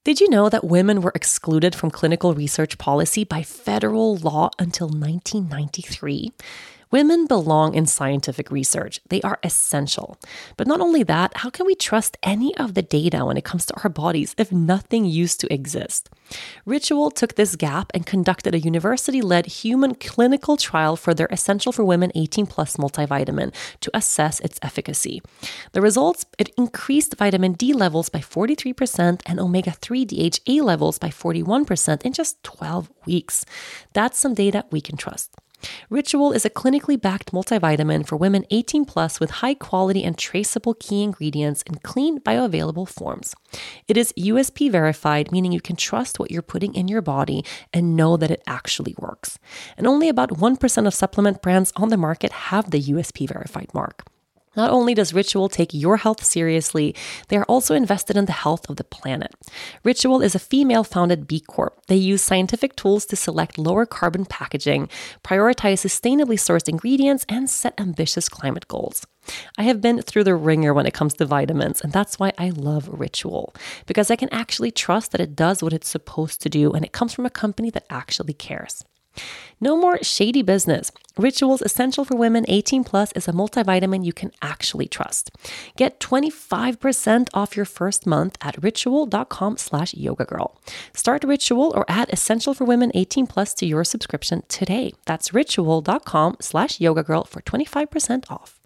Did you know that women were excluded from clinical research policy by federal law until 1993? Women belong in scientific research. They are essential. But not only that, how can we trust any of the data when it comes to our bodies if nothing used to exist? Ritual took this gap and conducted a university-led human clinical trial for their Essential for Women 18 Plus multivitamin to assess its efficacy. The results, it increased vitamin D levels by 43% and omega-3 DHA levels by 41% in just 12 weeks. That's some data we can trust. Ritual is a clinically backed multivitamin for women 18 plus with high quality and traceable key ingredients in clean, bioavailable forms. It is USP verified, meaning you can trust what you're putting in your body and know that it actually works. And only about 1% of supplement brands on the market have the USP verified mark. Not only does Ritual take your health seriously, they are also invested in the health of the planet. Ritual is a female-founded B Corp. They use scientific tools to select lower carbon packaging, prioritize sustainably sourced ingredients, and set ambitious climate goals. I have been through the ringer when it comes to vitamins, and that's why I love Ritual, because I can actually trust that it does what it's supposed to do, and it comes from a company that actually cares. No more shady business. Ritual's Essential for Women 18 Plus is a multivitamin you can actually trust. Get 25% off your first month at ritual.com/yogagirl. Start Ritual or add Essential for Women 18 Plus to your subscription today. That's ritual.com/yogagirl for 25% off.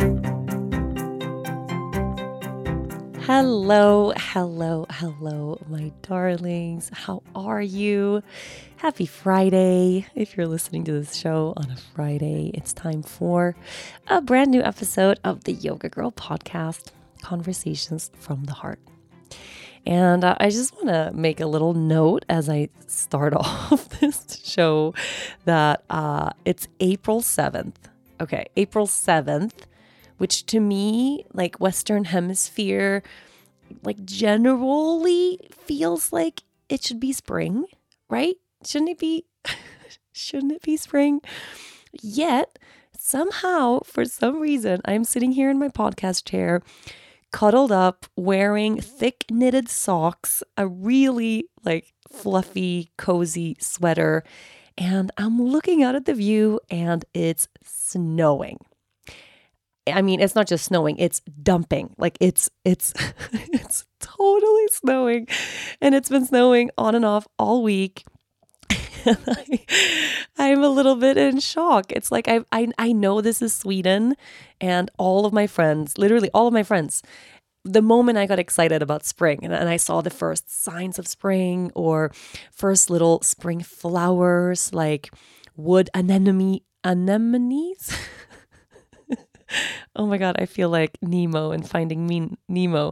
Hello, my darlings. How are you? Happy Friday. If you're listening to this show on a Friday, it's time for a brand new episode of the Yoga Girl podcast, Conversations from the Heart. And I just want to make a little note as I start off this show that it's April 7th. Okay, April 7th. Which to me, like Western Hemisphere, like generally feels like it should be spring, right? Shouldn't it be spring? Yet, somehow, for some reason, I'm sitting here in my podcast chair, cuddled up, wearing thick knitted socks, a really like fluffy, cozy sweater, and I'm looking out at the view and it's snowing. I mean, it's not just snowing, it's dumping. Like it's it's totally snowing. And it's been snowing on and off all week. I'm a little bit in shock. It's like I know this is Sweden, and all of my friends, literally all of my friends, the moment I got excited about spring and I saw the first signs of spring or first little spring flowers like wood anemones. Oh my God, I feel like Nemo in Finding Nemo.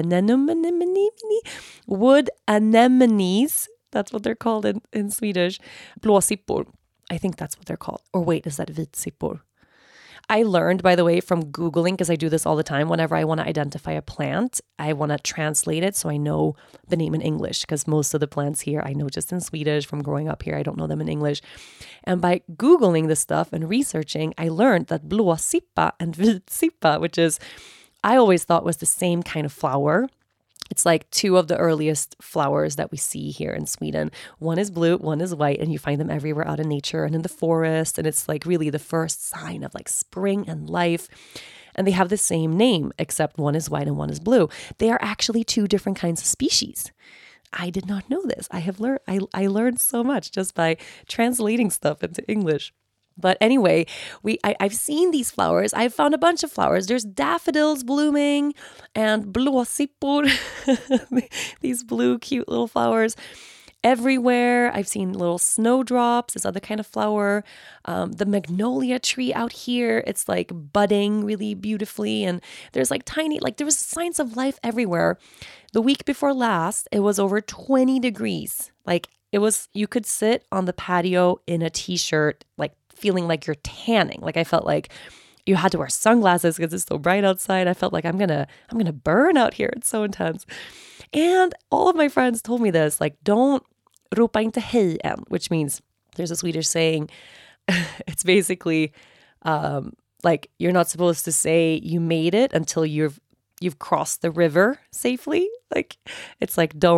Wood anemones. That's what they're called in Swedish. Blåsippor. I think that's what they're called. Or wait, is that vitsippor? I learned, by the way, from Googling, because I do this all the time. Whenever I want to identify a plant, I want to translate it so I know the name in English, because most of the plants here I know just in Swedish from growing up here. I don't know them in English. And by Googling this stuff and researching, I learned that blåsippa and vitsippa, which is, I always thought was the same kind of flower. It's like two of the earliest flowers that we see here in Sweden. One is blue, one is white, and you find them everywhere out in nature and in the forest. And it's like really the first sign of like spring and life. And they have the same name, except one is white and one is blue. They are actually two different kinds of species. I did not know this. I learned so much just by translating stuff into English. But anyway, I've seen these flowers. I've found a bunch of flowers. There's daffodils blooming and blåsippor, these blue cute little flowers everywhere. I've seen little snowdrops, this other kind of flower. The magnolia tree out here, it's like budding really beautifully. And there's like there was signs of life everywhere. The week before last, it was over 20 degrees. Like you could sit on the patio in a t-shirt, like feeling like you're tanning. Like I felt like you had to wear sunglasses because it's so bright outside. I felt like I'm gonna burn out here. It's so intense. And all of my friends told me this, like, don't ropa inte hej än, which means there's a Swedish saying. It's basically like you're not supposed to say you made it until you've crossed the river safely. Like it's like don't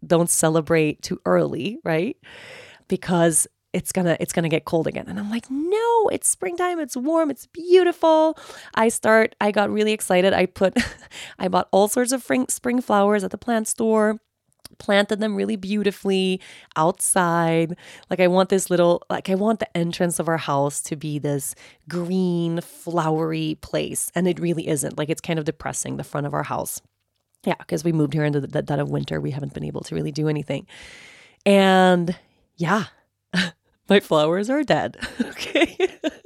don't celebrate too early, right? Because it's gonna get cold again. And I'm like, no, it's springtime, it's warm, it's beautiful. I got really excited. I bought all sorts of spring flowers at the plant store, planted them really beautifully outside. Like I want the entrance of our house to be this green, flowery place. And it really isn't. Like it's kind of depressing, the front of our house. Yeah, because we moved here into the dead of winter. We haven't been able to really do anything. And yeah, my flowers are dead. Okay.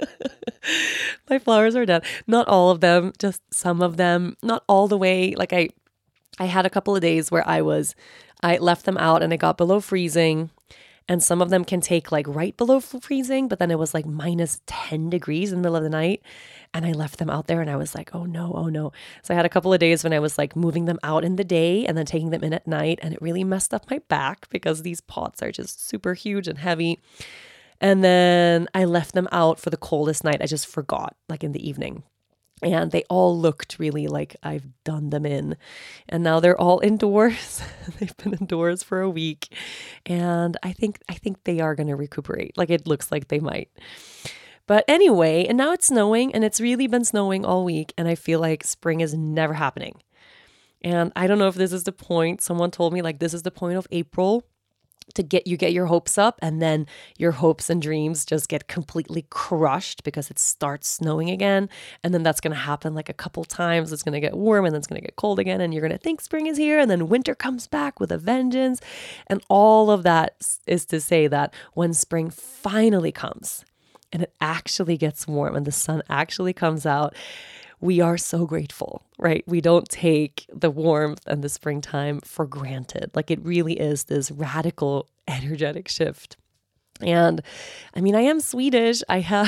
My flowers are dead. Not all of them, just some of them, not all the way. Like I had a couple of days where I left them out and it got below freezing, and some of them can take like right below freezing, but then it was like minus 10 degrees in the middle of the night, and I left them out there and I was like, oh no. So I had a couple of days when I was like moving them out in the day and then taking them in at night, and it really messed up my back because these pots are just super huge and heavy. And then I left them out for the coldest night. I just forgot, like in the evening. And they all looked really like I've done them in. And now they're all indoors. They've been indoors for a week. And I think they are going to recuperate. Like it looks like they might. But anyway, and now it's snowing, and it's really been snowing all week. And I feel like spring is never happening. And I don't know if this is the point. Someone told me like this is the point of April, to get your hopes up, and then your hopes and dreams just get completely crushed because it starts snowing again. And then that's going to happen like a couple times. It's going to get warm and then it's going to get cold again, and you're going to think spring is here, and then winter comes back with a vengeance. And all of that is to say that when spring finally comes and it actually gets warm and the sun actually comes out, we are so grateful, right? We don't take the warmth and the springtime for granted. Like it really is this radical, energetic shift. And I mean, I am Swedish.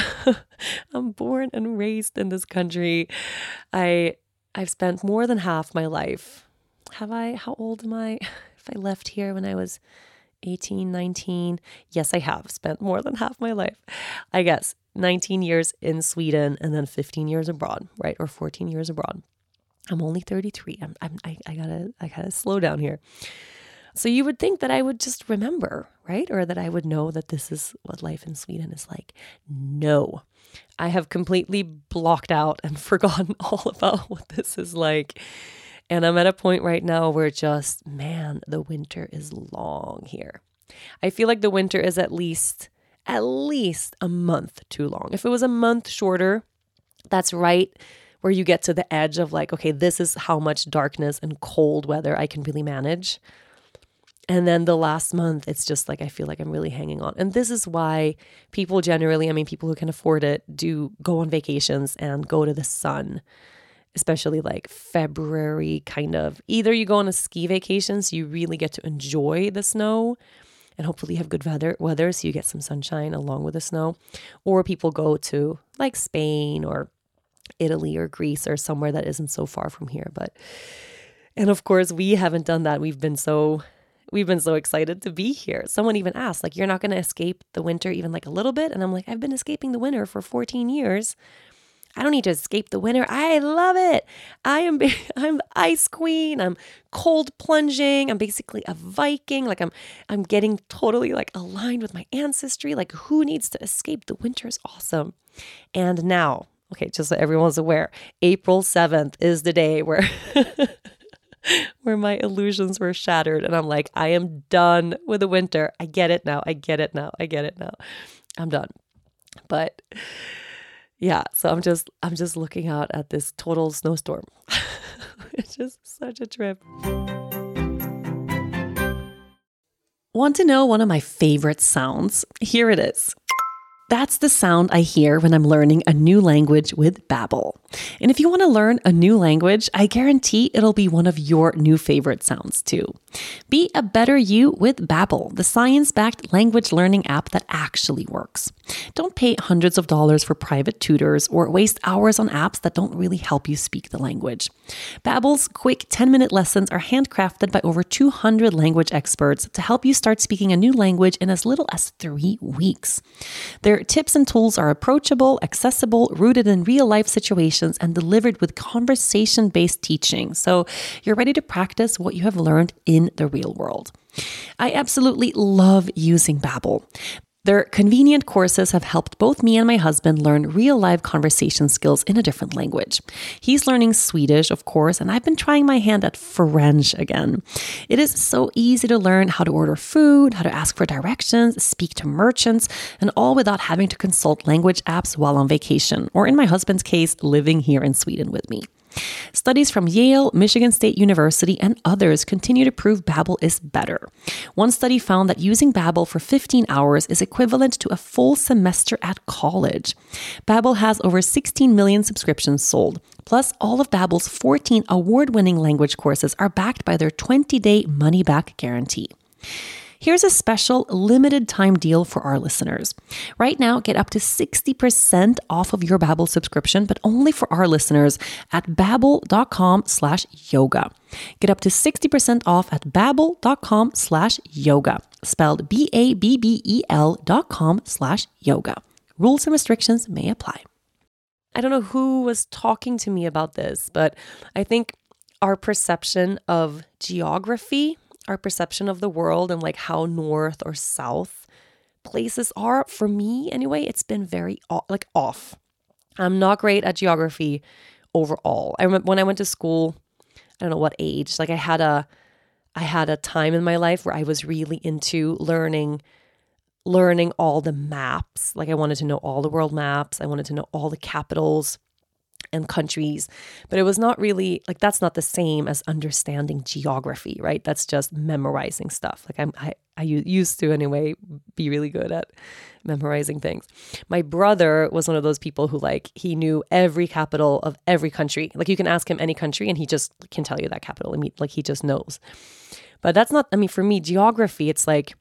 I'm born and raised in this country. I've spent more than half my life. Have I? How old am I? If I left here when I was 18, 19. Yes, I have spent more than half my life, I guess. 19 years in Sweden and then 15 years abroad, right? Or 14 years abroad. I'm only 33. I gotta slow down here. So you would think that I would just remember, right? Or that I would know that this is what life in Sweden is like. No, I have completely blocked out and forgotten all about what this is like. And I'm at a point right now where just, man, the winter is long here. I feel like the winter is at least a month too long. If it was a month shorter, that's right where you get to the edge of like, okay, this is how much darkness and cold weather I can really manage. And then the last month, it's just like, I feel like I'm really hanging on. And this is why people generally, I mean, people who can afford it do go on vacations and go to the sun, especially like February kind of. Either you go on a ski vacation, so you really get to enjoy the snow, and hopefully you have good weather so you get some sunshine along with the snow. Or people go to like Spain or Italy or Greece or somewhere that isn't so far from here. And of course, we haven't done that. We've been so excited to be here. Someone even asked, like, you're not going to escape the winter even like a little bit? And I'm like, I've been escaping the winter for 14 years. I don't need to escape the winter. I love it. I'm the ice queen. I'm cold plunging. I'm basically a Viking. Like I'm getting totally like aligned with my ancestry. Like who needs to escape? The winter is awesome. And now, okay, just so everyone's aware, April 7th is the day where where my illusions were shattered. And I'm like, I am done with the winter. I get it now. I'm done. But yeah, so I'm just looking out at this total snowstorm. It's just such a trip. Want to know one of my favorite sounds? Here it is. That's the sound I hear when I'm learning a new language with Babbel. And if you want to learn a new language, I guarantee it'll be one of your new favorite sounds too. Be a better you with Babbel, the science-backed language learning app that actually works. Don't pay hundreds of dollars for private tutors or waste hours on apps that don't really help you speak the language. Babbel's quick 10-minute lessons are handcrafted by over 200 language experts to help you start speaking a new language in as little as 3 weeks. Their Their tips and tools are approachable, accessible, rooted in real-life situations, and delivered with conversation-based teaching. So you're ready to practice what you have learned in the real world. I absolutely love using Babbel. Their convenient courses have helped both me and my husband learn real-life conversation skills in a different language. He's learning Swedish, of course, and I've been trying my hand at French again. It is so easy to learn how to order food, how to ask for directions, speak to merchants, and all without having to consult language apps while on vacation, or in my husband's case, living here in Sweden with me. Studies from Yale, Michigan State University, and others continue to prove Babbel is better. One study found that using Babbel for 15 hours is equivalent to a full semester at college. Babbel has over 16 million subscriptions sold. Plus, all of Babbel's 14 award-winning language courses are backed by their 20-day money-back guarantee. Here's a special limited time deal for our listeners. Right now, get up to 60% off of your Babbel subscription, but only for our listeners at babbel.com/yoga. Get up to 60% off at babbel.com/yoga, spelled BABBEL.com/yoga. Rules and restrictions may apply. I don't know who was talking to me about this, but I think our perception of geography, our perception of the world and like how north or south places are, for me anyway, it's been very off. I'm not great at geography overall. I remember when I went to school, I don't know what age, like I had a time in my life where I was really into learning all the maps. Like I wanted to know all the world maps. I wanted to know all the capitals and countries, but it was not really like, that's not the same as understanding geography, right? That's just memorizing stuff. Like I used to anyway, be really good at memorizing things. My brother was one of those people who he knew every capital of every country. Like you can ask him any country and he just can tell you that capital. I mean, like he just knows. But that's not, for me, geography, it's like,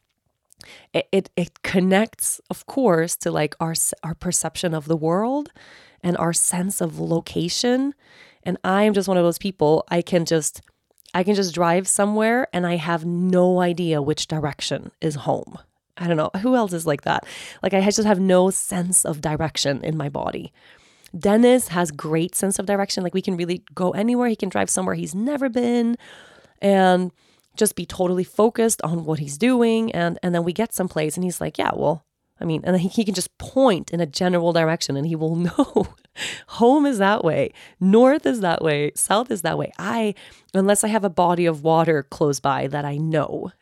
it connects, of course, to like our perception of the world and our sense of location. And I am just one of those people, I can just drive somewhere and I have no idea which direction is home. I don't know. Who else is like that? Like I just have no sense of direction in my body. Dennis has great sense of direction. Like we can really go anywhere. He can drive somewhere he's never been and just be totally focused on what he's doing. And then we get someplace and he's like, yeah, well, and then he can just point in a general direction and he will know home is that way, north is that way, south is that way. Unless I have a body of water close by that I know.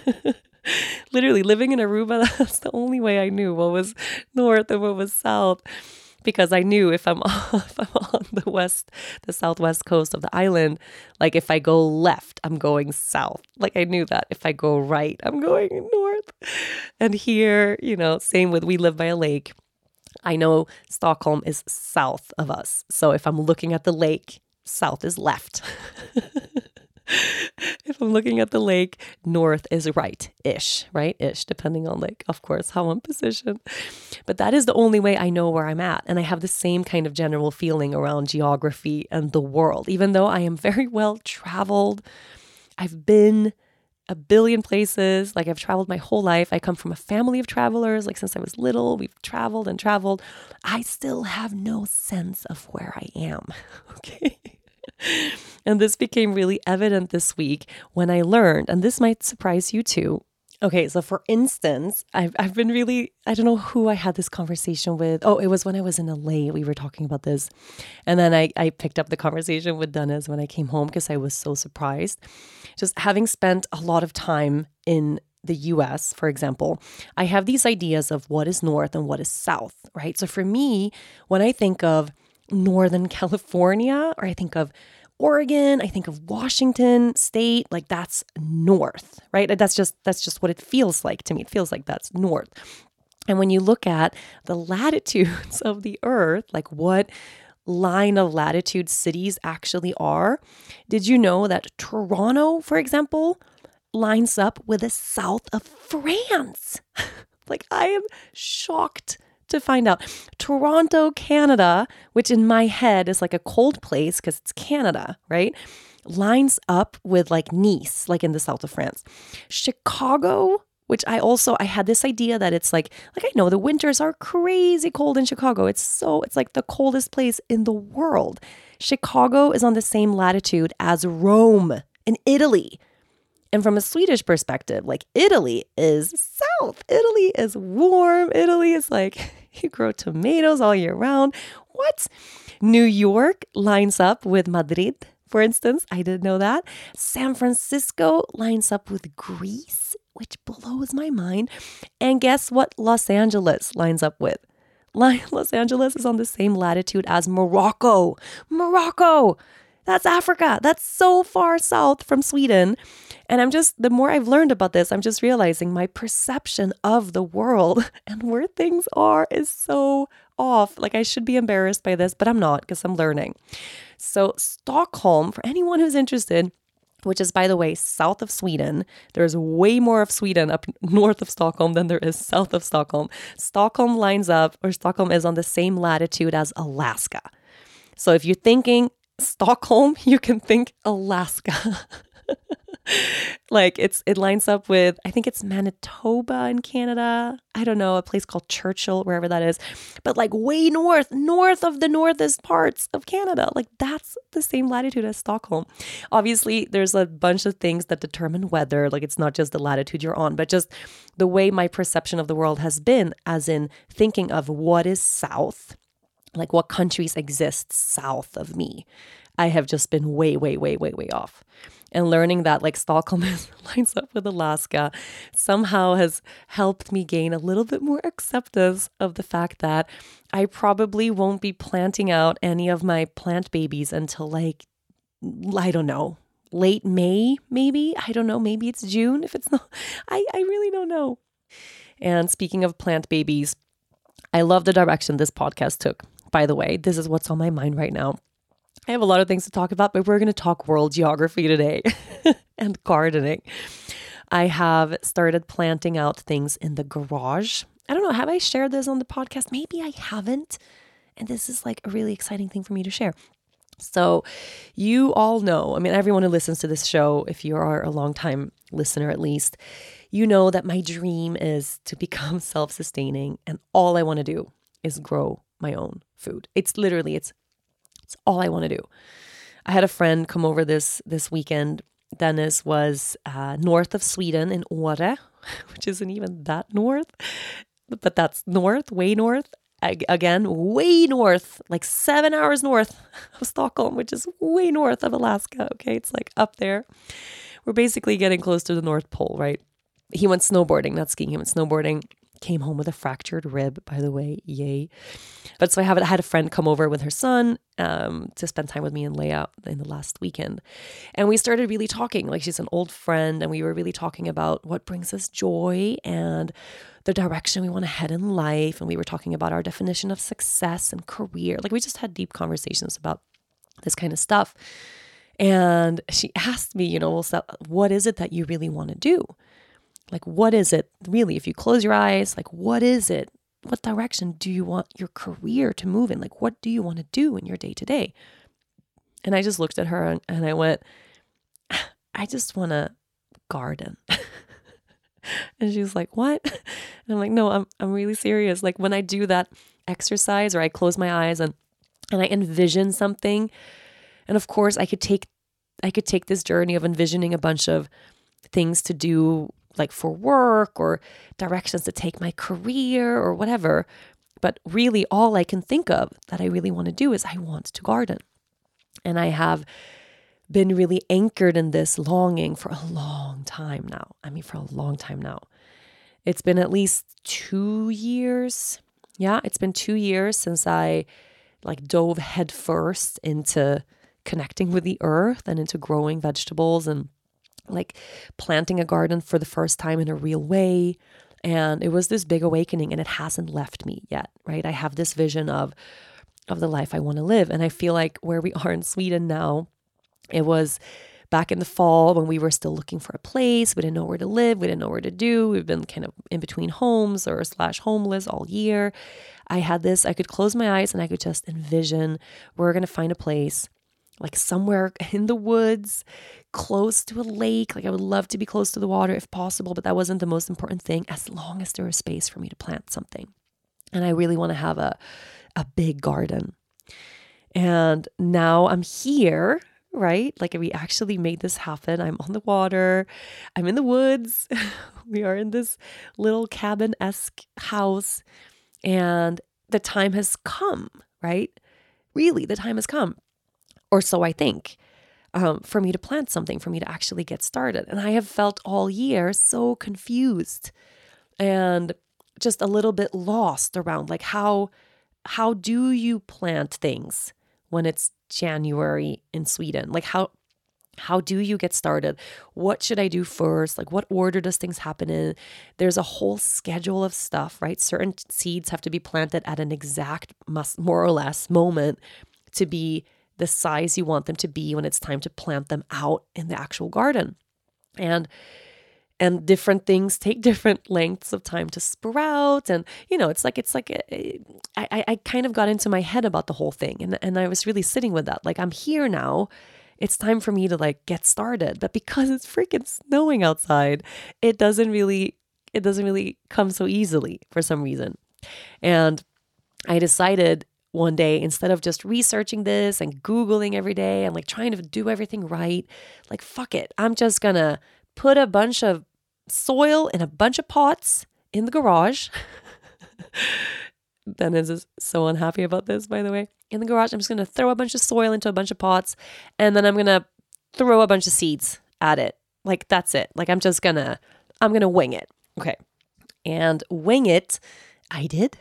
Literally living in Aruba, that's the only way I knew what was north and what was south. Because I knew if I'm on the southwest coast of the island, like if I go left, I'm going south. Like I knew that. If I go right, I'm going north. And here, same with, we live by a lake. I know Stockholm is south of us. So if I'm looking at the lake, south is left. If I'm looking at the lake, north is right-ish, depending on of course, how I'm positioned. But that is the only way I know where I'm at. And I have the same kind of general feeling around geography and the world. Even though I am very well traveled, I've been a billion places. Like I've traveled my whole life. I come from a family of travelers. Like since I was little, we've traveled and traveled. I still have no sense of where I am. Okay. And this became really evident this week when I learned, and this might surprise you too. Okay, so for instance, I've been really, I don't know who I had this conversation with. Oh, it was when I was in LA, we were talking about this. And then I picked up the conversation with Dennis when I came home because I was so surprised. Just having spent a lot of time in the US, for example, I have these ideas of what is north and what is south, right? So for me, when I think of Northern California, or I think of Oregon, I think of Washington State, like that's north, right? That's just what it feels like to me. It feels like that's north. And when you look at the latitudes of the earth, like what line of latitude cities actually are, did you know that Toronto, for example, lines up with the south of France? Like I am shocked to find out. Toronto, Canada, which in my head is like a cold place because it's Canada, right? Lines up with like Nice, like in the south of France. Chicago which I had this idea that it's like I know the winters are crazy cold in Chicago. It's like the coldest place in the world. Chicago is on the same latitude as Rome in Italy. And from a Swedish perspective, like Italy is south. Italy is warm. Italy is like, you grow tomatoes all year round. What? New York lines up with Madrid, for instance. I didn't know that. San Francisco lines up with Greece, which blows my mind. And guess what Los Angeles lines up with? Los Angeles is on the same latitude as Morocco. Morocco! That's Africa. That's so far south from Sweden. And the more I've learned about this, I'm just realizing my perception of the world and where things are is so off. Like I should be embarrassed by this, but I'm not because I'm learning. So Stockholm, for anyone who's interested, which is, by the way, south of Sweden. There's way more of Sweden up north of Stockholm than there is south of Stockholm. Stockholm is on the same latitude as Alaska. So if you're thinking Stockholm, you can think Alaska. Like it lines up with, I think it's Manitoba in Canada. I don't know, a place called Churchill, wherever that is. But like way north of the northest parts of Canada. Like that's the same latitude as Stockholm. Obviously, there's a bunch of things that determine weather. Like it's not just the latitude you're on, but just the way my perception of the world has been, as in thinking of what is south, like what countries exist south of me. I have just been way, way, way, way, way off. And learning that like Stockholm lines up with Alaska somehow has helped me gain a little bit more acceptance of the fact that I probably won't be planting out any of my plant babies until like, I don't know, late May, maybe. I don't know. Maybe it's June. If it's not, I really don't know. And speaking of plant babies, I love the direction this podcast took. By the way, this is what's on my mind right now. I have a lot of things to talk about, but we're going to talk world geography today and gardening. I have started planting out things in the garage. I don't know, have I shared this on the podcast? Maybe I haven't. And this is like a really exciting thing for me to share. So you all know, I mean, everyone who listens to this show, if you are a long-time listener at least, you know that my dream is to become self-sustaining. And all I want to do is grow my own food. It's all I want to do. I had a friend come over this weekend. Dennis was north of Sweden in Åre, which isn't even that north, but that's north, way north. Again, way north, like 7 hours north of Stockholm, which is way north of Alaska. Okay, it's like up there. We're basically getting close to the North Pole, right? He went snowboarding, not skiing. He went snowboarding. Came home with a fractured rib, by the way. Yay. But so I had a friend come over with her son to spend time with me and Leia in the last weekend. And we started really talking, like she's an old friend, and we were really talking about what brings us joy and the direction we want to head in life. And we were talking about our definition of success and career. Like we just had deep conversations about this kind of stuff. And she asked me, what is it that you really want to do? Like, what is it really? If you close your eyes, like, what is it? What direction do you want your career to move in? Like, what do you want to do in your day to day? And I just looked at her and I went, I just want to garden. And she was like, what? And I'm like, no, I'm really serious. Like when I do that exercise or I close my eyes and I envision something, and of course I could take this journey of envisioning a bunch of things to do, like for work or directions to take my career or whatever. But really all I can think of that I really want to do is I want to garden. And I have been really anchored in this longing for a long time now. For a long time now. It's been at least 2 years. Yeah, it's been 2 years since I dove headfirst into connecting with the earth and into growing vegetables and planting a garden for the first time in a real way. And it was this big awakening, and it hasn't left me yet, right? I have this vision of the life I want to live. And I feel like where we are in Sweden now, it was back in the fall when we were still looking for a place. We didn't know where to live. We didn't know where to do. We've been kind of in between homes or / homeless all year. I could close my eyes and I could just envision we're going to find a place. like somewhere in the woods, close to a lake. Like I would love to be close to the water if possible, but that wasn't the most important thing, as long as there was space for me to plant something. And I really want to have a big garden. And now I'm here, right? Like we actually made this happen. I'm on the water. I'm in the woods. We are in this little cabin-esque house. And the time has come, right? Really, the time has come. Or so I think, for me to plant something, for me to actually get started. And I have felt all year so confused and just a little bit lost around like how do you plant things when it's January in Sweden? Like how do you get started? What should I do first? Like what order does things happen in? There's a whole schedule of stuff, right? Certain seeds have to be planted at an exact, more or less, moment to be the size you want them to be when it's time to plant them out in the actual garden. And different things take different lengths of time to sprout. And, I kind of got into my head about the whole thing. And I was really sitting with that. Like, I'm here now. It's time for me to like get started. But because it's freaking snowing outside, it doesn't really come so easily for some reason. And I decided one day, instead of just researching this and Googling every day and like trying to do everything right, like, fuck it. I'm just gonna put a bunch of soil in a bunch of pots in the garage. Dennis is so unhappy about this, by the way. In the garage, I'm just going to throw a bunch of soil into a bunch of pots, and then I'm going to throw a bunch of seeds at it. Like, that's it. Like, I'm going to wing it. Okay. And wing it, I did.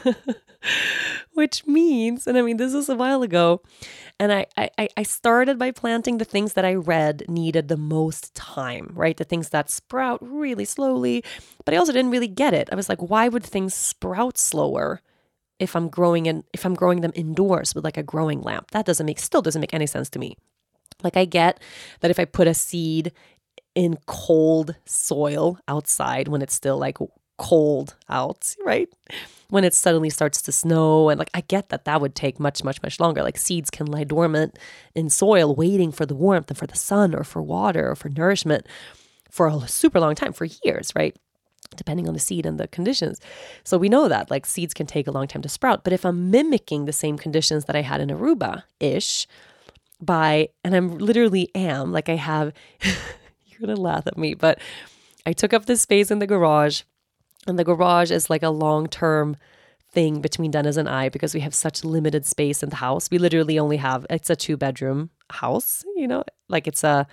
Which means, and I mean, this was a while ago, and I started by planting the things that I read needed the most time, right? The things that sprout really slowly, but I also didn't really get it. I was like, why would things sprout slower if I'm growing them indoors with like a growing lamp? That still doesn't make any sense to me. Like, I get that if I put a seed in cold soil outside when it's still like cold out, right? When it suddenly starts to snow, and like, I get that would take much, much, much longer. Like, seeds can lie dormant in soil waiting for the warmth and for the sun or for water or for nourishment for a super long time, for years, right? Depending on the seed and the conditions. So we know that like seeds can take a long time to sprout. But if I'm mimicking the same conditions that I had in Aruba-ish and I'm literally like I have, you're going to laugh at me, but I took up this space in the garage. And the garage is like a long-term thing between Dennis and I because we have such limited space in the house. We literally only it's a 2-bedroom house, like it's a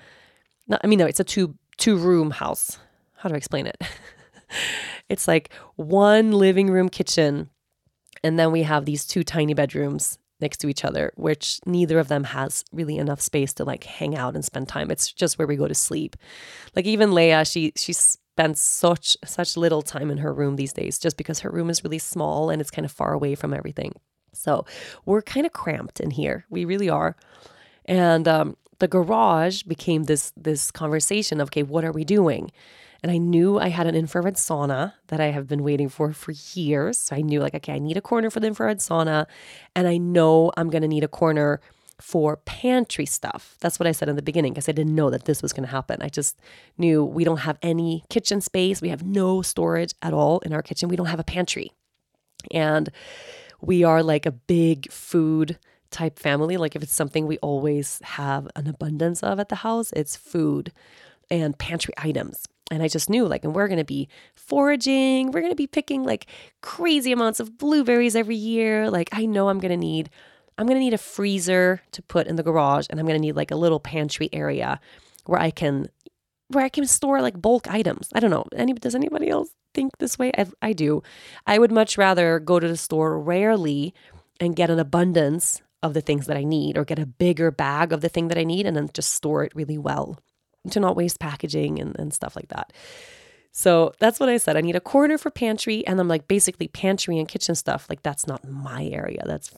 two-room house. How do I explain it? It's like one living room, kitchen, and then we have these 2 tiny bedrooms next to each other, which neither of them has really enough space to like hang out and spend time. It's just where we go to sleep. Like even Leia, she spends such little time in her room these days just because her room is really small and it's kind of far away from everything. So we're kind of cramped in here. We really are. And the garage became this conversation of, okay, what are we doing? And I knew I had an infrared sauna that I have been waiting for years. So I knew like, okay, I need a corner for the infrared sauna. And I know I'm going to need a corner for pantry stuff. That's what I said in the beginning because I didn't know that this was going to happen. I just knew we don't have any kitchen space. We have no storage at all in our kitchen. We don't have a pantry. And we are like a big food type family. Like if it's something we always have an abundance of at the house, it's food and pantry items. And I just knew like, and we're going to be foraging. We're going to be picking like crazy amounts of blueberries every year. Like I know I'm going to need a freezer to put in the garage, and I'm going to need like a little pantry area where I can store like bulk items. I don't know. Does anybody else think this way? I do. I would much rather go to the store rarely and get an abundance of the things that I need, or get a bigger bag of the thing that I need and then just store it really well to not waste packaging and stuff like that. So that's what I said. I need a corner for pantry, and I'm like basically pantry and kitchen stuff. Like that's not my area. That's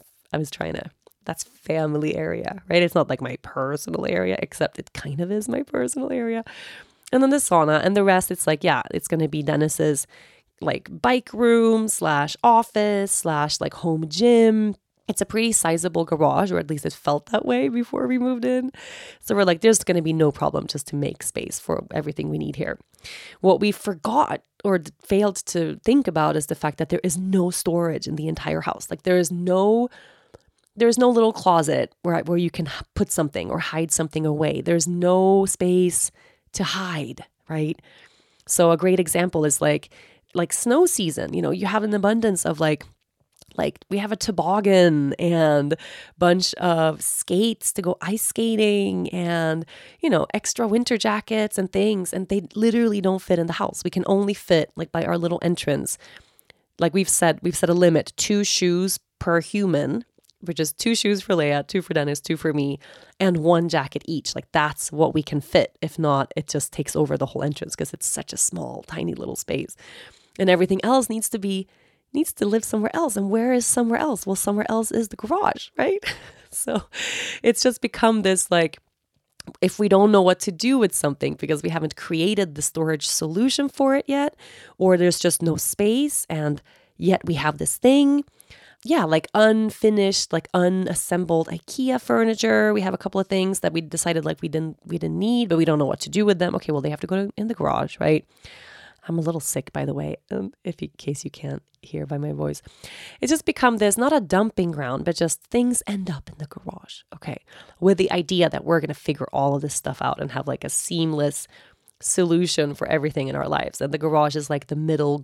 family area, right? It's not like my personal area, except it kind of is my personal area. And then the sauna, and the rest, it's like, yeah, it's going to be Dennis's like bike room / office / like home gym. It's a pretty sizable garage, or at least it felt that way before we moved in. So we're like, there's going to be no problem just to make space for everything we need here. What we forgot or failed to think about is the fact that there is no storage in the entire house. Like there's no little closet where you can put something or hide something away. There's no space to hide, right? So a great example is like snow season. You have an abundance of like we have a toboggan and bunch of skates to go ice skating and, extra winter jackets and things. And they literally don't fit in the house. We can only fit like by our little entrance. Like we've set a limit, 2 shoes per human, which is 2 shoes for Leia, 2 for Dennis, 2 for me, and 1 jacket each. Like that's what we can fit. If not, it just takes over the whole entrance because it's such a small, tiny little space. And everything else needs to live somewhere else. And where is somewhere else? Well, somewhere else is the garage, right? So it's just become this like, if we don't know what to do with something because we haven't created the storage solution for it yet, or there's just no space and yet we have this thing. Yeah, like unfinished, like unassembled IKEA furniture. We have a couple of things that we decided like we didn't need, but we don't know what to do with them. Okay, well, they have to go in the garage, right? I'm a little sick, by the way, in case you can't hear by my voice. It's just become this, not a dumping ground, but just things end up in the garage. Okay. With the idea that we're going to figure all of this stuff out and have like a seamless solution for everything in our lives. And the garage is like the middle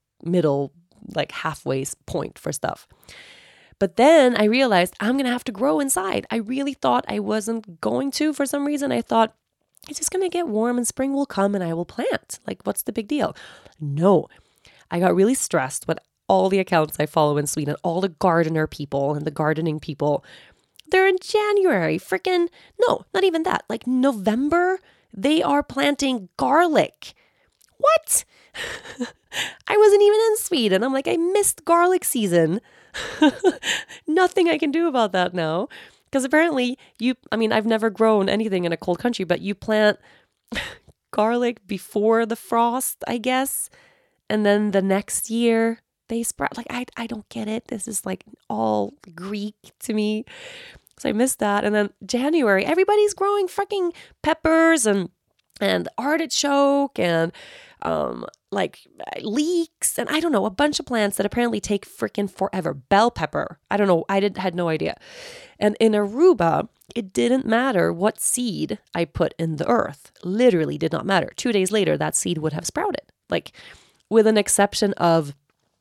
like halfway point for stuff. But then I realized I'm going to have to grow inside. I really thought I wasn't going to for some reason. I thought, it's just going to get warm and spring will come and I will plant. Like, what's the big deal? No, I got really stressed with all the accounts I follow in Sweden, all the gardener people and the gardening people. They're in January, no, not even that. Like November, they are planting garlic. What? I wasn't even in Sweden. I'm like, I missed garlic season. Nothing I can do about that now. Because apparently I've never grown anything in a cold country, but you plant garlic before the frost, I guess. And then the next year they sprout. Like, I don't get it. This is like all Greek to me. So I missed that. And then January, everybody's growing freaking peppers and artichoke and like leeks and I don't know, a bunch of plants that apparently take freaking forever. Bell pepper. I don't know. Had no idea. And in Aruba, it didn't matter what seed I put in the earth. Literally did not matter. 2 days later, that seed would have sprouted. Like with an exception of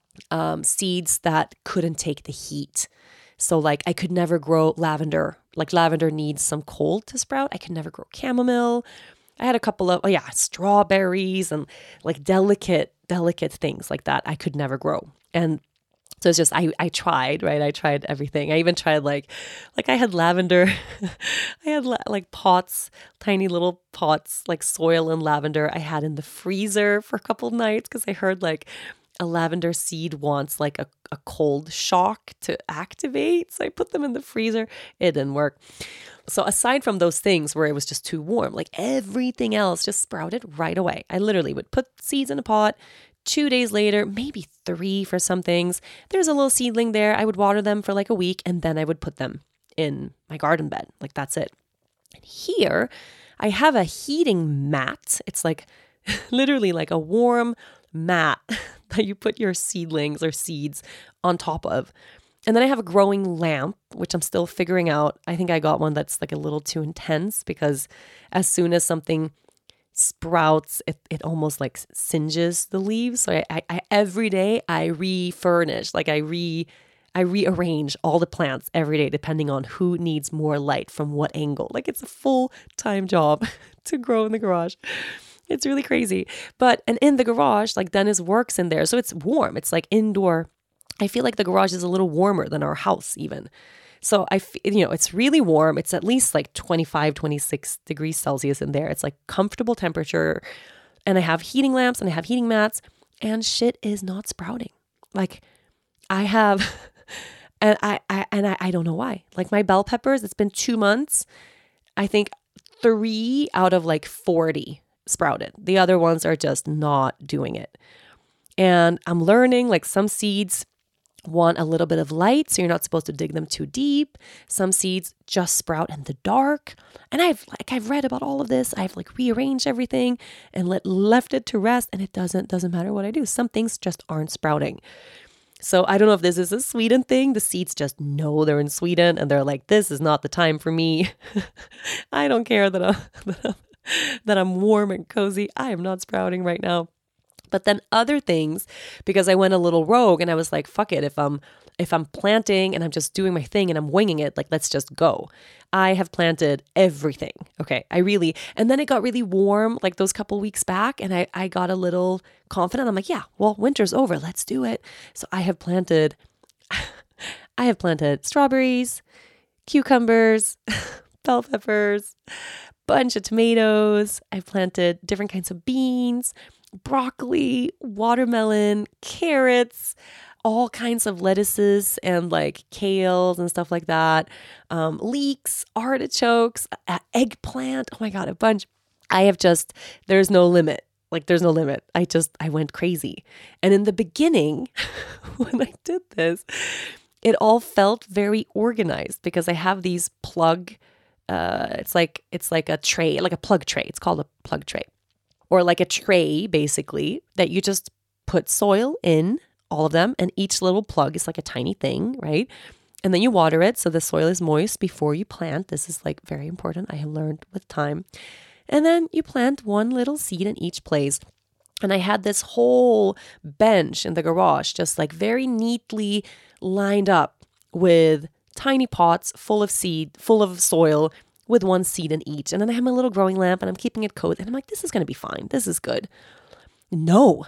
seeds that couldn't take the heat. So like I could never grow lavender. Like lavender needs some cold to sprout. I could never grow chamomile. I had a couple of, strawberries and like delicate things like that I could never grow. And so it's just, I tried, right? I tried everything. I even tried like I had lavender. I had like pots, tiny little pots, like soil and lavender I had in the freezer for a couple of nights because I heard like a lavender seed wants like a cold shock to activate. So I put them in the freezer. It didn't work. So aside from those things where it was just too warm, like everything else just sprouted right away. I literally would put seeds in a pot. 2 days later, maybe 3 for some things. There's a little seedling there. I would water them for like a week and then I would put them in my garden bed. Like that's it. And here I have a heating mat. It's like literally like a warm mat that you put your seedlings or seeds on top of. And then I have a growing lamp, which I'm still figuring out. I think I got one that's like a little too intense because as soon as something sprouts, it almost like singes the leaves. So I every day I refurnish, like I rearrange all the plants every day depending on who needs more light from what angle. Like it's a full-time job to grow in the garage. It's really crazy. And in the garage, like Dennis works in there. So it's warm. It's like indoor. I feel like the garage is a little warmer than our house even. So it's really warm. It's at least like 25, 26 degrees Celsius in there. It's like comfortable temperature. And I have heating lamps and I have heating mats and shit is not sprouting. Like I have, and I don't know why. Like my bell peppers, it's been 2 months. I think 3 out of like 40 sprouted. The other ones are just not doing it. And I'm learning like some seeds want a little bit of light, so you're not supposed to dig them too deep. Some seeds just sprout in the dark. And I've read about all of this. I've like rearranged everything and left it to rest, and it doesn't matter what I do. Some things just aren't sprouting. So I don't know if this is a Sweden thing. The seeds just know they're in Sweden and they're like, this is not the time for me. I don't care that I'm warm and cozy. I am not sprouting right now. But then other things, because I went a little rogue and I was like, fuck it. If I'm planting and I'm just doing my thing and I'm winging it, like, let's just go. I have planted everything. Okay. And then it got really warm like those couple weeks back, and I got a little confident. I'm like, yeah, well, winter's over. Let's do it. So I have planted strawberries, cucumbers, bell peppers, bunch of tomatoes. I've planted different kinds of beans, broccoli, watermelon, carrots, all kinds of lettuces and like kales and stuff like that, leeks, artichokes, eggplant. Oh my God, a bunch. There's no limit. Like there's no limit. I went crazy. And in the beginning, when I did this, it all felt very organized because I have these it's like a tray, like a plug tray. It's called a plug tray. Or like a tray, basically, that you just put soil in, all of them, and each little plug is like a tiny thing, right? And then you water it so the soil is moist before you plant. This is like very important. I have learned with time. And then you plant one little seed in each place. And I had this whole bench in the garage just like very neatly lined up with tiny pots full of soil, with one seed in each. And then I have my little growing lamp and I'm keeping it cold. And I'm like, this is going to be fine. This is good. No,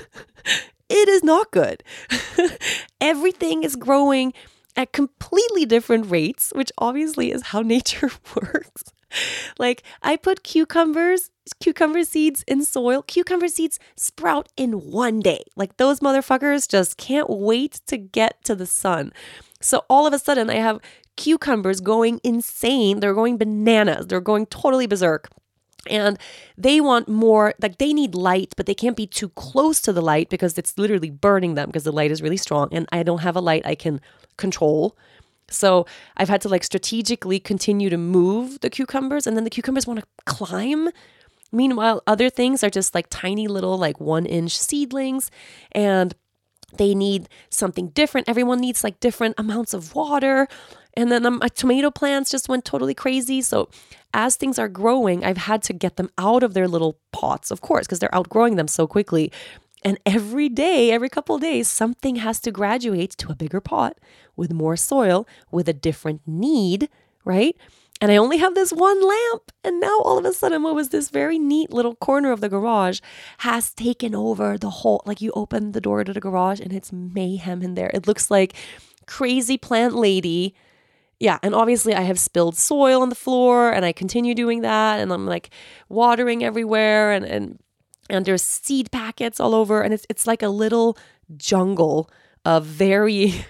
it is not good. Everything is growing at completely different rates, which obviously is how nature works. Like I put cucumber seeds in soil. Cucumber seeds sprout in one day. Like those motherfuckers just can't wait to get to the sun. So all of a sudden I have cucumbers going insane. They're going bananas. They're going totally berserk. And they want more, like they need light, but they can't be too close to the light because it's literally burning them because the light is really strong. And I don't have a light I can control. So I've had to like strategically continue to move the cucumbers, and then the cucumbers want to climb. Meanwhile, other things are just like tiny little like 1-inch seedlings, and they need something different. Everyone needs like different amounts of water. And then my tomato plants just went totally crazy. So as things are growing, I've had to get them out of their little pots, of course, because they're outgrowing them so quickly. And every day, every couple of days, something has to graduate to a bigger pot with more soil, with a different need, right? And I only have this one lamp. And now all of a sudden, what was this very neat little corner of the garage has taken over the whole, like you open the door to the garage and it's mayhem in there. It looks like crazy plant lady. Yeah, and obviously I have spilled soil on the floor and I continue doing that, and I'm like watering everywhere, and there's seed packets all over, and it's like a little jungle of varying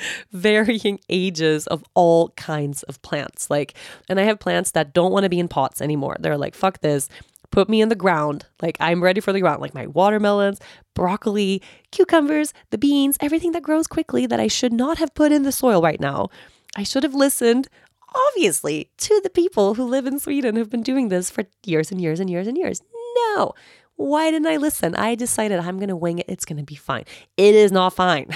ages of all kinds of plants. Like, and I have plants that don't want to be in pots anymore. They're like, fuck this. Put me in the ground. Like I'm ready for the ground. Like my watermelons, broccoli, cucumbers, the beans, everything that grows quickly that I should not have put in the soil right now. I should have listened, obviously, to the people who live in Sweden who've been doing this for years and years and years and years. No. Why didn't I listen? I decided I'm going to wing it. It's going to be fine. It is not fine.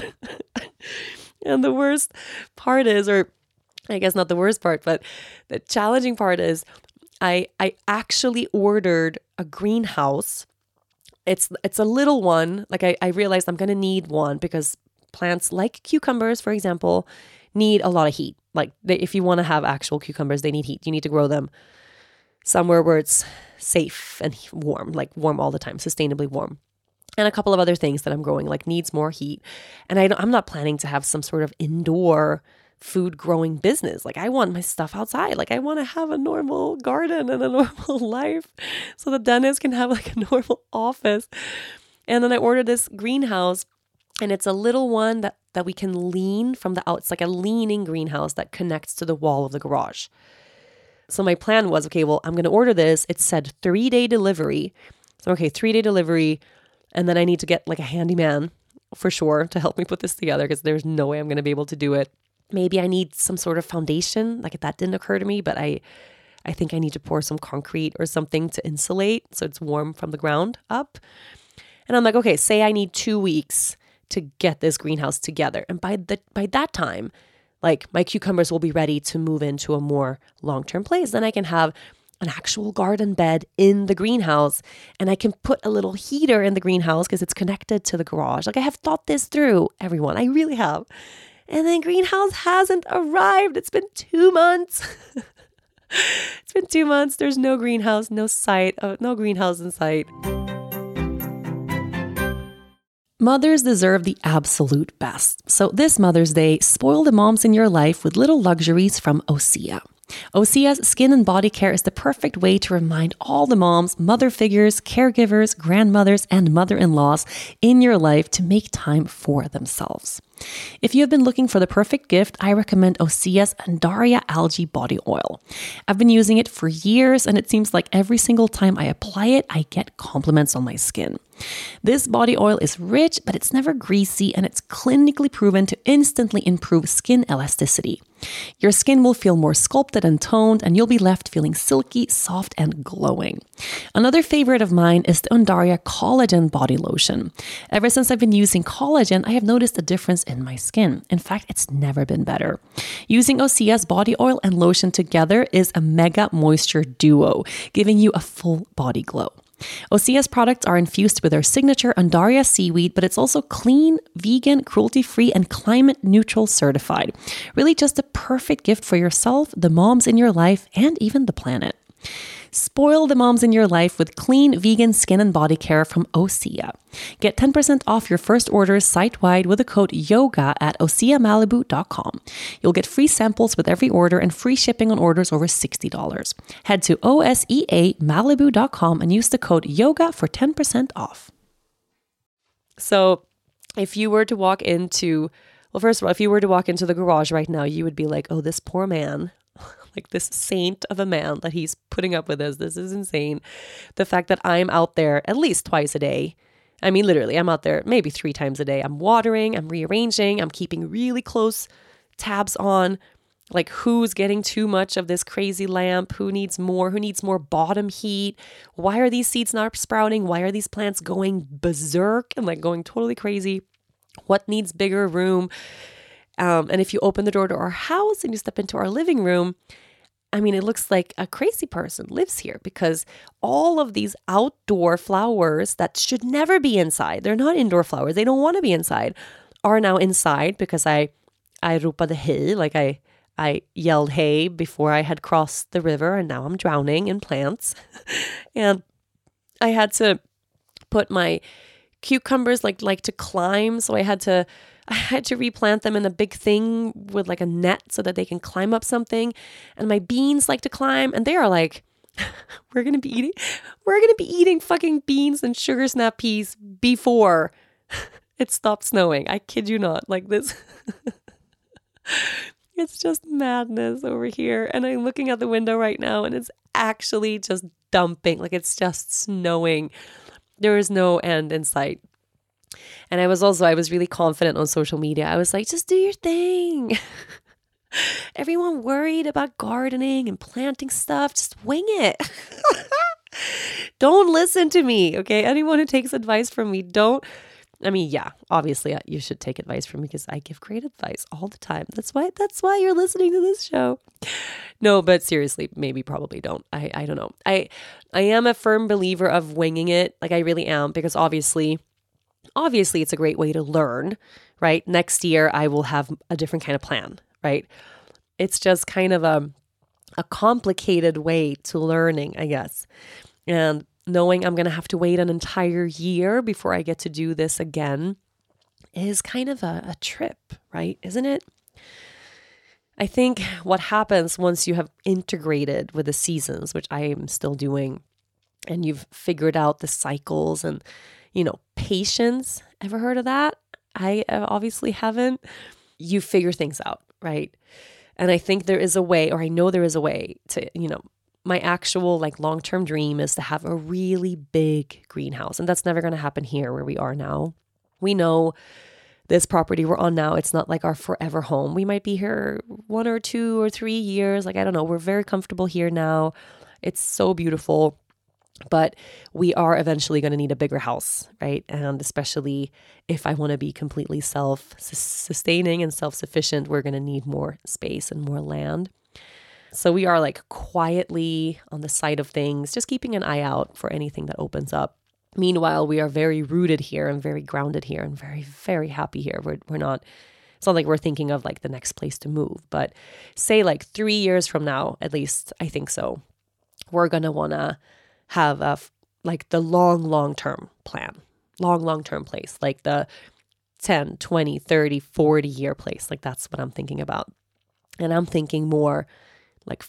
And the worst part is, or I guess not the worst part, but the challenging part is I actually ordered a greenhouse. It's a little one. Like I realized I'm going to need one because plants like cucumbers, for example, need a lot of heat. Like if you want to have actual cucumbers, they need heat. You need to grow them somewhere where it's safe and warm, like warm all the time, sustainably warm. And a couple of other things that I'm growing like needs more heat. And I'm not planning to have some sort of indoor food growing business. Like I want my stuff outside. Like I want to have a normal garden and a normal life so that Dennis can have like a normal office. And then I ordered this greenhouse, and it's a little one that we can lean from the out. It's like a leaning greenhouse that connects to the wall of the garage. So my plan was, okay, well, I'm going to order this. It said 3-day delivery. So, okay, 3-day delivery. And then I need to get like a handyman for sure to help me put this together because there's no way I'm going to be able to do it. Maybe I need some sort of foundation. Like that didn't occur to me, but I think I need to pour some concrete or something to insulate so it's warm from the ground up. And I'm like, okay, say I need 2 weeks to get this greenhouse together. And by that time, like my cucumbers will be ready to move into a more long-term place. Then I can have an actual garden bed in the greenhouse, and I can put a little heater in the greenhouse because it's connected to the garage. Like I have thought this through, everyone. I really have. And then greenhouse hasn't arrived. It's been 2 months. It's been 2 months. There's no greenhouse, no greenhouse in sight. Mothers deserve the absolute best. So this Mother's Day, spoil the moms in your life with little luxuries from Osea. Osea's skin and body care is the perfect way to remind all the moms, mother figures, caregivers, grandmothers, and mother-in-laws in your life to make time for themselves. If you have been looking for the perfect gift, I recommend Osea's Undaria Algae Body Oil. I've been using it for years, and it seems like every single time I apply it, I get compliments on my skin. This body oil is rich, but it's never greasy, and it's clinically proven to instantly improve skin elasticity. Your skin will feel more sculpted and toned, and you'll be left feeling silky, soft, and glowing. Another favorite of mine is the Undaria Collagen Body Lotion. Ever since I've been using collagen, I have noticed a difference in my skin. In fact, it's never been better. Using Osea's body oil and lotion together is a mega moisture duo, giving you a full body glow. Osea's products are infused with their signature Undaria seaweed, but it's also clean, vegan, cruelty-free, and climate-neutral certified. Really just a perfect gift for yourself, the moms in your life, and even the planet. Spoil the moms in your life with clean, vegan skin and body care from Osea. Get 10% off your first orders site-wide with the code YOGA at OseaMalibu.com. You'll get free samples with every order and free shipping on orders over $60. Head to OSEAMalibu.com and use the code YOGA for 10% off. So if you were to walk into, first of all, if you were to walk into the garage right now, you would be like, oh, this poor man. Like this saint of a man that he's putting up with us. This is insane. The fact that I'm out there at least twice a day. I mean, literally, I'm out there maybe 3 times a day. I'm watering, I'm rearranging, I'm keeping really close tabs on like who's getting too much of this crazy lamp, who needs more bottom heat. Why are these seeds not sprouting? Why are these plants going berserk and like going totally crazy? What needs bigger room? And if you open the door to our house and you step into our living room, I mean, it looks like a crazy person lives here because all of these outdoor flowers that should never be inside, they're not indoor flowers, they don't want to be inside, are now inside because I ropade hej, like I yelled hey before I had crossed the river and now I'm drowning in plants. And I had to put my cucumbers like to climb, so I had to replant them in a big thing with like a net so that they can climb up something. And my beans like to climb, and they are like, we're gonna be eating fucking beans and sugar snap peas before it stopped snowing. I kid you not. Like this, it's just madness over here. And I'm looking out the window right now, and it's actually just dumping. Like it's just snowing. There is no end in sight. And I was really confident on social media. I was like, just do your thing. Everyone worried about gardening and planting stuff. Just wing it. Don't listen to me, okay? Anyone who takes advice from me, obviously you should take advice from me because I give great advice all the time. That's why you're listening to this show. No, but seriously, probably don't. I don't know. I am a firm believer of winging it. Like I really am, because obviously it's a great way to learn, right? Next year I will have a different kind of plan, right? It's just kind of a complicated way to learning, I guess. And knowing I'm going to have to wait an entire year before I get to do this again is kind of a trip, right? Isn't it? I think what happens once you have integrated with the seasons, which I am still doing, and you've figured out the cycles and, patience. Ever heard of that? I obviously haven't. You figure things out, right? And I think there is a way, or I know there is a way to, my actual like long-term dream is to have a really big greenhouse. And that's never going to happen here where we are now. We know this property we're on now, it's not like our forever home. We might be here 1 or 2 or 3 years. Like, I don't know. We're very comfortable here now. It's so beautiful, but we are eventually going to need a bigger house, right? And especially if I want to be completely self-sustaining and self-sufficient, we're going to need more space and more land. So we are like quietly on the side of things, just keeping an eye out for anything that opens up. Meanwhile, we are very rooted here and very grounded here and very, very happy here. We're not, it's not like we're thinking of like the next place to move, but say like 3 years from now, at least I think so, we're going to want to have like the long-term plan, long-term place, like the 10, 20, 30, 40 year place. Like that's what I'm thinking about. And I'm thinking more like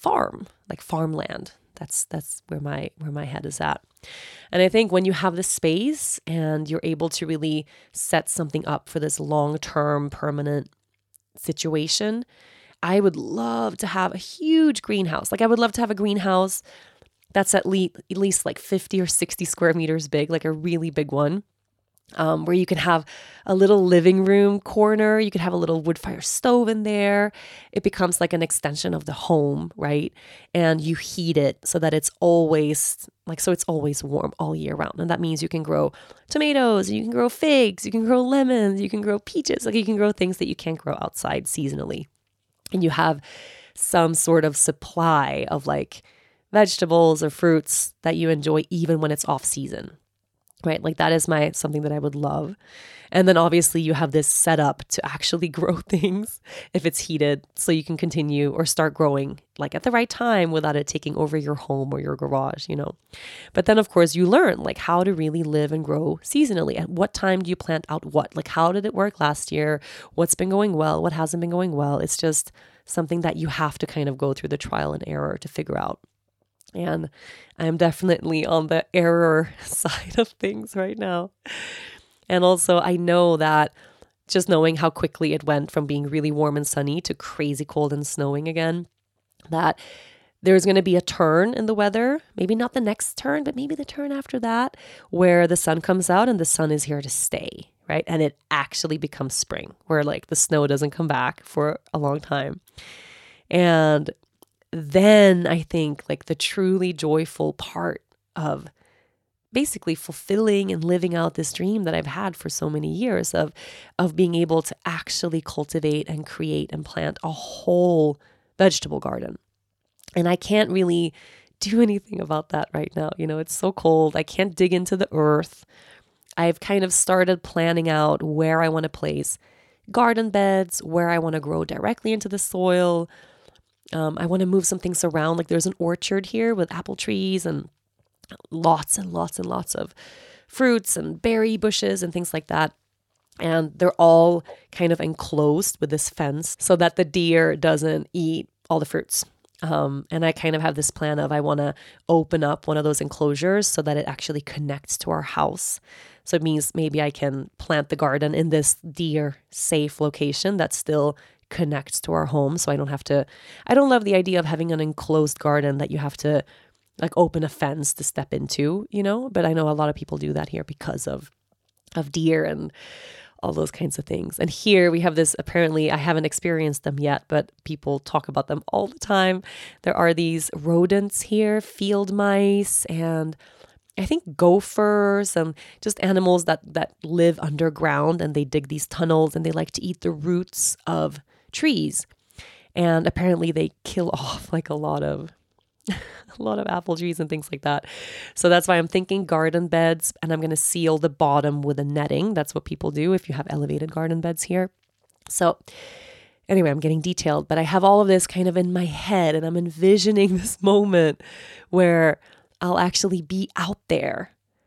farmland. That's where my head is at. And I think when you have the space and you're able to really set something up for this long-term permanent situation, I would love to have a huge greenhouse. Like I would love to have a greenhouse that's at least like 50 or 60 square meters big, like a really big one. Where you can have a little living room corner. You could have a little wood fire stove in there. It becomes like an extension of the home, right? And you heat it so that it's always warm all year round. And that means you can grow tomatoes, you can grow figs, you can grow lemons, you can grow peaches. Like you can grow things that you can't grow outside seasonally. And you have some sort of supply of like vegetables or fruits that you enjoy even when it's off season. Right? Like that is something that I would love. And then obviously you have this setup to actually grow things if it's heated so you can continue or start growing like at the right time without it taking over your home or your garage, you know. But then of course you learn like how to really live and grow seasonally. At what time do you plant out what? Like how did it work last year? What's been going well? What hasn't been going well? It's just something that you have to kind of go through the trial and error to figure out. And I'm definitely on the error side of things right now. And also I know that just knowing how quickly it went from being really warm and sunny to crazy cold and snowing again, that there's going to be a turn in the weather, maybe not the next turn, but maybe the turn after that, where the sun comes out and the sun is here to stay, right? And it actually becomes spring, where like the snow doesn't come back for a long time. And then I think like the truly joyful part of basically fulfilling and living out this dream that I've had for so many years of being able to actually cultivate and create and plant a whole vegetable garden. And I can't really do anything about that right now. You know, it's so cold. I can't dig into the earth. I've kind of started planning out where I want to place garden beds, where I want to grow directly into the soil. I want to move some things around. Like there's an orchard here with apple trees and lots and lots and lots of fruits and berry bushes and things like that. And they're all kind of enclosed with this fence so that the deer doesn't eat all the fruits. And I kind of have this plan of I want to open up one of those enclosures so that it actually connects to our house. So it means maybe I can plant the garden in this deer safe location that still connects to our home. So I don't love the idea of having an enclosed garden that you have to like open a fence to step into, you know, but I know a lot of people do that here because of deer and all those kinds of things. And here we have this, apparently I haven't experienced them yet, but people talk about them all the time. There are these rodents here, field mice, and I think gophers and just animals that live underground, and they dig these tunnels and they like to eat the roots of trees. And apparently they kill off like a lot of apple trees and things like that. So that's why I'm thinking garden beds, and I'm going to seal the bottom with a netting. That's what people do if you have elevated garden beds here. So anyway, I'm getting detailed, but I have all of this kind of in my head, and I'm envisioning this moment where I'll actually be out there,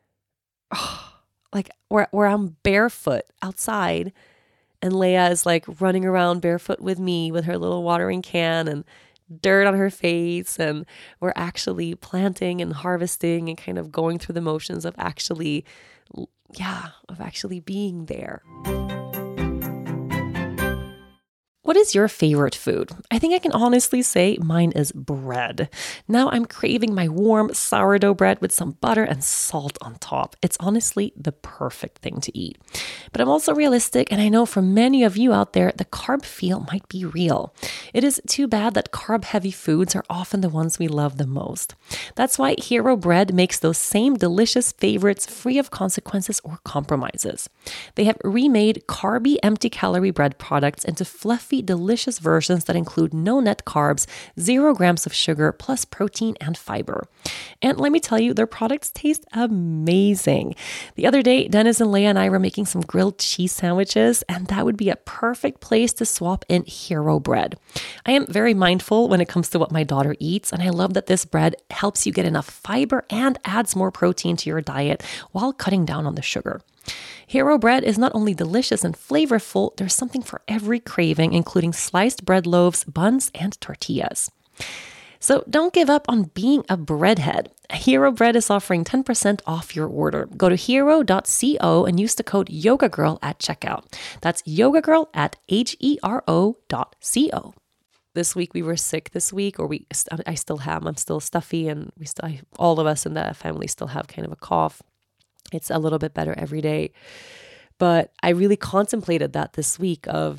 like where I'm barefoot outside, and Leia is like running around barefoot with me with her little watering can and dirt on her face, and we're actually planting and harvesting and kind of going through the motions of actually being there. What is your favorite food? I think I can honestly say mine is bread. Now I'm craving my warm sourdough bread with some butter and salt on top. It's honestly the perfect thing to eat. But I'm also realistic, and I know for many of you out there, the carb feel might be real. It is too bad that carb-heavy foods are often the ones we love the most. That's why Hero Bread makes those same delicious favorites free of consequences or compromises. They have remade carby, empty-calorie bread products into fluffy, delicious versions that include no net carbs, 0 grams of sugar, plus protein and fiber. And let me tell you, their products taste amazing. The other day, Dennis and Leia and I were making some grilled cheese sandwiches, and that would be a perfect place to swap in Hero Bread. I am very mindful when it comes to what my daughter eats, and I love that this bread helps you get enough fiber and adds more protein to your diet while cutting down on the sugar. Hero Bread is not only delicious and flavorful, there's something for every craving, including sliced bread loaves, buns, and tortillas. So don't give up on being a breadhead. Hero Bread is offering 10% off your order. Go to hero.co and use the code YogaGirl at checkout. That's YogaGirl at hero.co. This week we were sick I still have. I'm still stuffy, and all of us in the family still have kind of a cough. It's a little bit better every day. But I really contemplated that this week of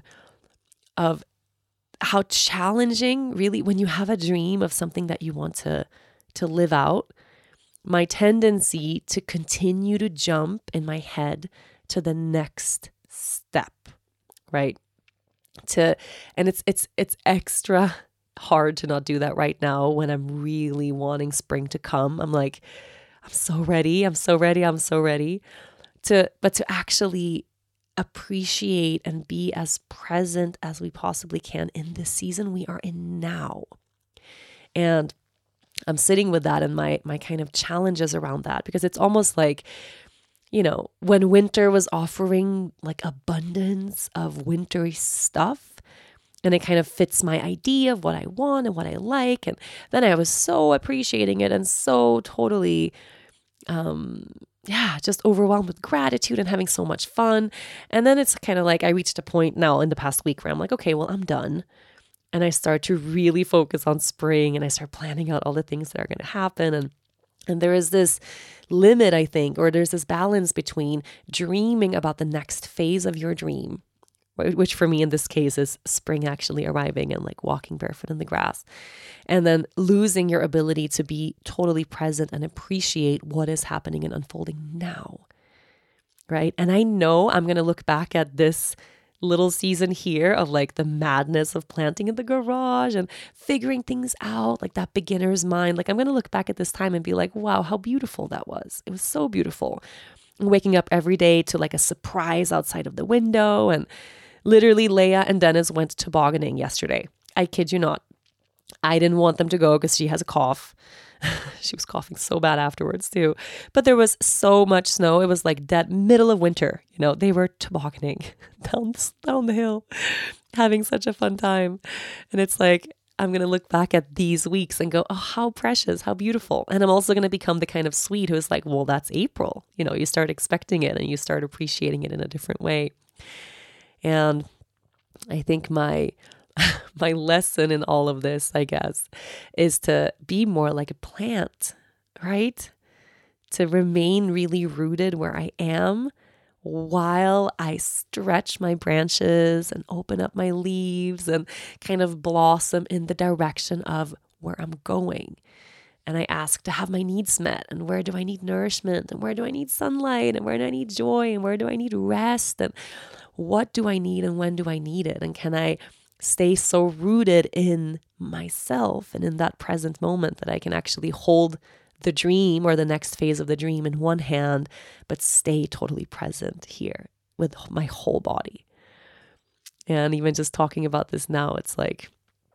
how challenging, really, when you have a dream of something that you want to live out, my tendency to continue to jump in my head to the next step, right? And it's extra hard to not do that right now when I'm really wanting spring to come. I'm like, I'm so ready. But to actually appreciate and be as present as we possibly can in this season we are in now. And I'm sitting with that and my kind of challenges around that, because it's almost like, when winter was offering like abundance of wintry stuff, and it kind of fits my idea of what I want and what I like. And then I was so appreciating it and so totally just overwhelmed with gratitude and having so much fun. And then it's kind of like I reached a point now in the past week where I'm like, okay, well, I'm done. And I start to really focus on spring, and I start planning out all the things that are going to happen. And there is this limit, I think, or there's this balance between dreaming about the next phase of your dream, which for me in this case is spring actually arriving and like walking barefoot in the grass, and then losing your ability to be totally present and appreciate what is happening and unfolding now, right? And I know I'm going to look back at this little season here of like the madness of planting in the garage and figuring things out, like that beginner's mind. Like I'm going to look back at this time and be like, wow, how beautiful that was. It was so beautiful. Waking up every day to like a surprise outside of the window. And literally Leia and Dennis went tobogganing yesterday. I kid you not. I didn't want them to go because she has a cough. She was coughing so bad afterwards too. But there was so much snow. It was like dead middle of winter. They were tobogganing down the hill, having such a fun time. And it's like, I'm going to look back at these weeks and go, oh, how precious, how beautiful. And I'm also going to become the kind of Swede who is like, well, that's April. You start expecting it and you start appreciating it in a different way. And I think my lesson in all of this, I guess, is to be more like a plant, right? To remain really rooted where I am while I stretch my branches and open up my leaves and kind of blossom in the direction of where I'm going. And I ask to have my needs met. And where do I need nourishment? And where do I need sunlight? And where do I need joy? And where do I need rest? And what do I need and when do I need it? And can I stay so rooted in myself and in that present moment that I can actually hold the dream or the next phase of the dream in one hand, but stay totally present here with my whole body. And even just talking about this now, it's like,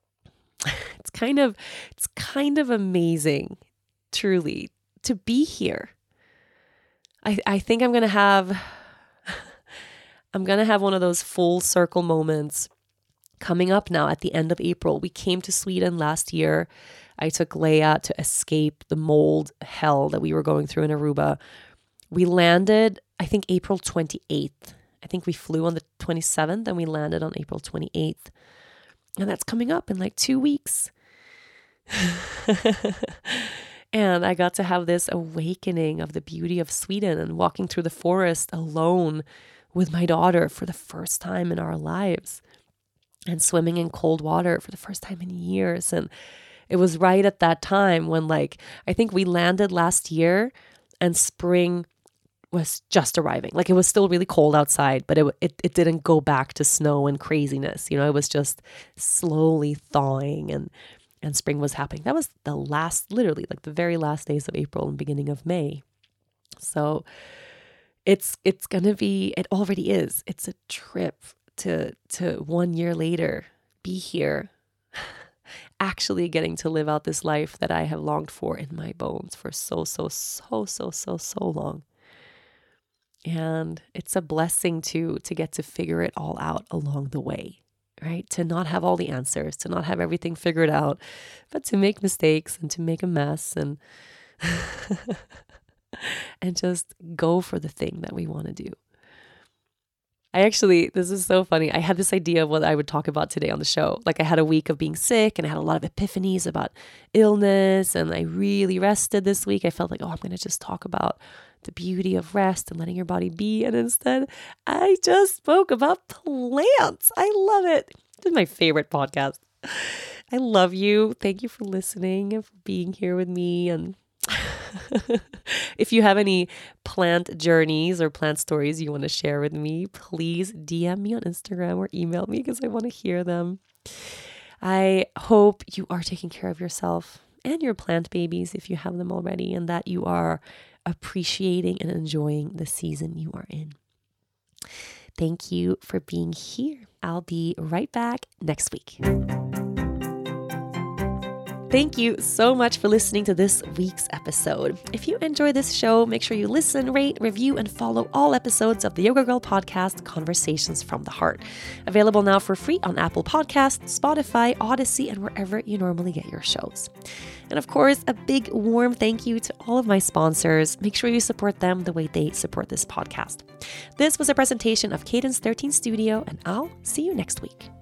it's kind of amazing, truly, to be here. I think I'm going to have one of those full circle moments coming up now at the end of April. We came to Sweden last year. I took Leia to escape the mold hell that we were going through in Aruba. We landed, I think, April 28th. I think we flew on the 27th and we landed on April 28th. And that's coming up in like 2 weeks. And I got to have this awakening of the beauty of Sweden and walking through the forest alone with my daughter for the first time in our lives, and swimming in cold water for the first time in years. And it was right at that time when, like, I think we landed last year and spring was just arriving. Like, it was still really cold outside, but it didn't go back to snow and craziness. You know, it was just slowly thawing and spring was happening. That was the last, literally like the very last days of April and beginning of May. So it's going to be, it already is. It's a trip to 1 year later, be here, actually getting to live out this life that I have longed for in my bones for so long. And it's a blessing to get to figure it all out along the way. Right? To not have all the answers, to not have everything figured out, but to make mistakes and to make a mess and and just go for the thing that we want to do. This is so funny. I had this idea of what I would talk about today on the show. Like, I had a week of being sick and I had a lot of epiphanies about illness, and I really rested this week. I felt like, I'm going to just talk about the beauty of rest and letting your body be. And instead, I just spoke about plants. I love it. This is my favorite podcast. I love you. Thank you for listening and for being here with me. And if you have any plant journeys or plant stories you want to share with me, please DM me on Instagram or email me because I want to hear them. I hope you are taking care of yourself and your plant babies if you have them already, and that you are appreciating and enjoying the season you are in. Thank you for being here. I'll be right back next week. Thank you so much for listening to this week's episode. If you enjoy this show, make sure you listen, rate, review, and follow all episodes of the Yoga Girl podcast, Conversations from the Heart. Available now for free on Apple Podcasts, Spotify, Odyssey, and wherever you normally get your shows. And of course, a big warm thank you to all of my sponsors. Make sure you support them the way they support this podcast. This was a presentation of Cadence 13 Studio, and I'll see you next week.